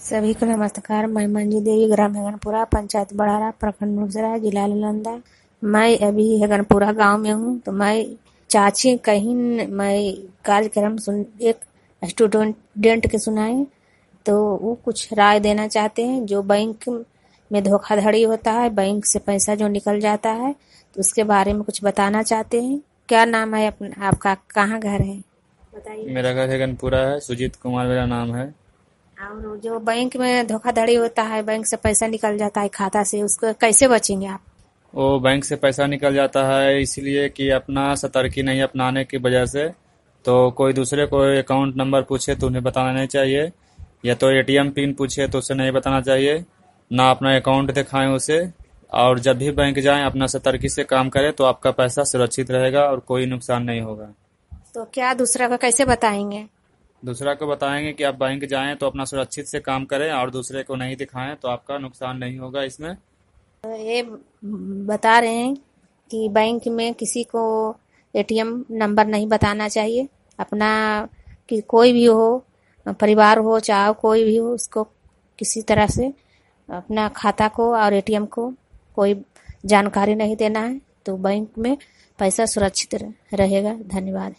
सभी को नमस्कार। मैं मंजू देवी, ग्राम हेगनपुरा, पंचायत बड़ारा, प्रखंड मुगसराय, जिला नालंदा। मैं अभी हेगनपुरा गांव में हूँ। तो मैं चाची कहीं मैं कार्यक्रम सुन एक स्टूडेंट के सुनाई, तो वो कुछ राय देना चाहते हैं। जो बैंक में धोखाधड़ी होता है, बैंक से पैसा जो निकल जाता है, तो उसके बारे में कुछ बताना चाहते हैं। क्या नाम है आपका? कहाँ घर है बताइए। मेरा घर हेगनपुरा है। सुजीत कुमार मेरा नाम है। और जो बैंक में धोखाधड़ी होता है, बैंक से पैसा निकल जाता है खाता से, उसको कैसे बचेंगे आप? वो बैंक से पैसा निकल जाता है इसलिए कि अपना सतर्की नहीं अपनाने की वजह से। तो कोई दूसरे को अकाउंट नंबर पूछे तो उन्हें बताना नहीं चाहिए, या तो एटीएम पिन पूछे तो उसे नहीं बताना चाहिए, ना अपना अकाउंट दिखाएं उसे। और जब भी बैंक जाएं अपना सतर्की से काम करें तो आपका पैसा सुरक्षित रहेगा और कोई नुकसान नहीं होगा। तो क्या दूसरा को कैसे बताएंगे? दूसरा को बताएंगे कि आप बैंक जाएं तो अपना सुरक्षित से काम करें और दूसरे को नहीं दिखाएं तो आपका नुकसान नहीं होगा इसमें। ये बता रहे हैं कि बैंक में किसी को एटीएम नंबर नहीं बताना चाहिए अपना, कि कोई भी हो, परिवार हो चाहे कोई भी हो, उसको किसी तरह से अपना खाता को और एटीएम को कोई जानकारी नहीं देना है। तो बैंक में पैसा सुरक्षित रहेगा। धन्यवाद।